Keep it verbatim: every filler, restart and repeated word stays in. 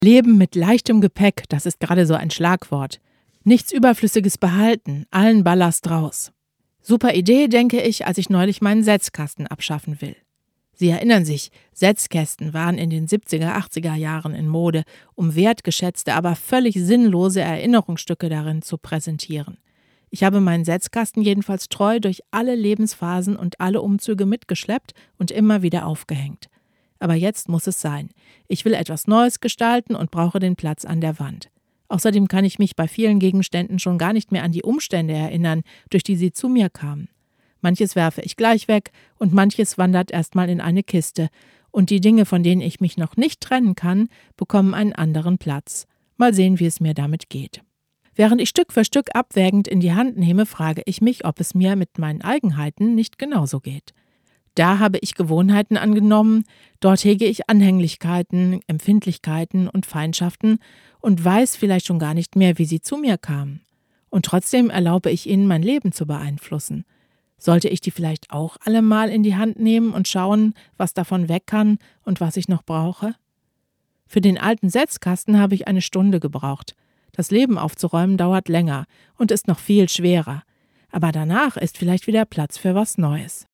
Leben mit leichtem Gepäck, das ist gerade so ein Schlagwort. Nichts Überflüssiges behalten, allen Ballast raus. Super Idee, denke ich, als ich neulich meinen Setzkasten abschaffen will. Sie erinnern sich, Setzkästen waren in den siebziger, achtziger Jahren in Mode, um wertgeschätzte, aber völlig sinnlose Erinnerungsstücke darin zu präsentieren. Ich habe meinen Setzkasten jedenfalls treu durch alle Lebensphasen und alle Umzüge mitgeschleppt und immer wieder aufgehängt. Aber jetzt muss es sein. Ich will etwas Neues gestalten und brauche den Platz an der Wand. Außerdem kann ich mich bei vielen Gegenständen schon gar nicht mehr an die Umstände erinnern, durch die sie zu mir kamen. Manches werfe ich gleich weg und manches wandert erstmal in eine Kiste. Und die Dinge, von denen ich mich noch nicht trennen kann, bekommen einen anderen Platz. Mal sehen, wie es mir damit geht. Während ich Stück für Stück abwägend in die Hand nehme, frage ich mich, ob es mir mit meinen Eigenheiten nicht genauso geht. Da habe ich Gewohnheiten angenommen, dort hege ich Anhänglichkeiten, Empfindlichkeiten und Feindschaften und weiß vielleicht schon gar nicht mehr, wie sie zu mir kamen. Und trotzdem erlaube ich ihnen, mein Leben zu beeinflussen. Sollte ich die vielleicht auch alle mal in die Hand nehmen und schauen, was davon weg kann und was ich noch brauche? Für den alten Setzkasten habe ich eine Stunde gebraucht. Das Leben aufzuräumen dauert länger und ist noch viel schwerer. Aber danach ist vielleicht wieder Platz für was Neues.